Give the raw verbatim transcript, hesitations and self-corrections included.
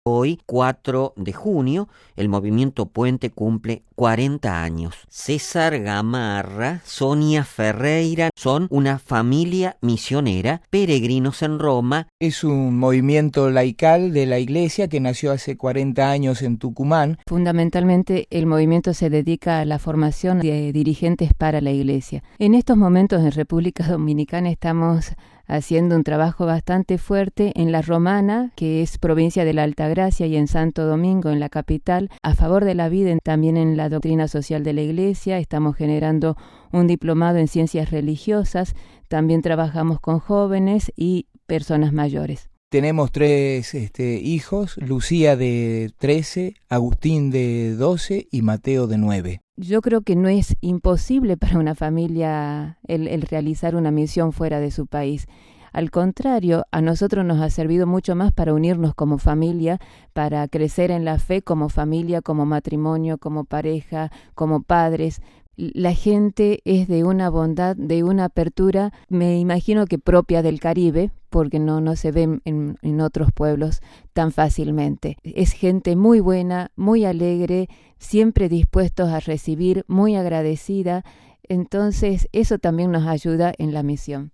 Hoy, cuatro de junio, el movimiento Puente cumple cuarenta años. César Gamarra, Sonia Ferreira son una familia misionera, peregrinos en Roma. Es un movimiento laical de la Iglesia que nació hace cuarenta años en Tucumán. Fundamentalmente, el movimiento se dedica a la formación de dirigentes para la Iglesia. En estos momentos en República Dominicana estamos haciendo un trabajo bastante fuerte en La Romana, que es provincia de la Altagracia, y en Santo Domingo, en la capital, a favor de la vida, también en la doctrina social de la Iglesia. Estamos generando un diplomado en ciencias religiosas, también trabajamos con jóvenes y personas mayores. Tenemos tres este, hijos, Lucía de trece, Agustín de doce y Mateo de nueve. Yo creo que no es imposible para una familia el, el realizar una misión fuera de su país. Al contrario, a nosotros nos ha servido mucho más para unirnos como familia, para crecer en la fe como familia, como matrimonio, como pareja, como padres. La gente es de una bondad, de una apertura, me imagino que propia del Caribe, porque no, no se ve en, en otros pueblos tan fácilmente. Es gente muy buena, muy alegre, siempre dispuestos a recibir, muy agradecida. Entonces, eso también nos ayuda en la misión.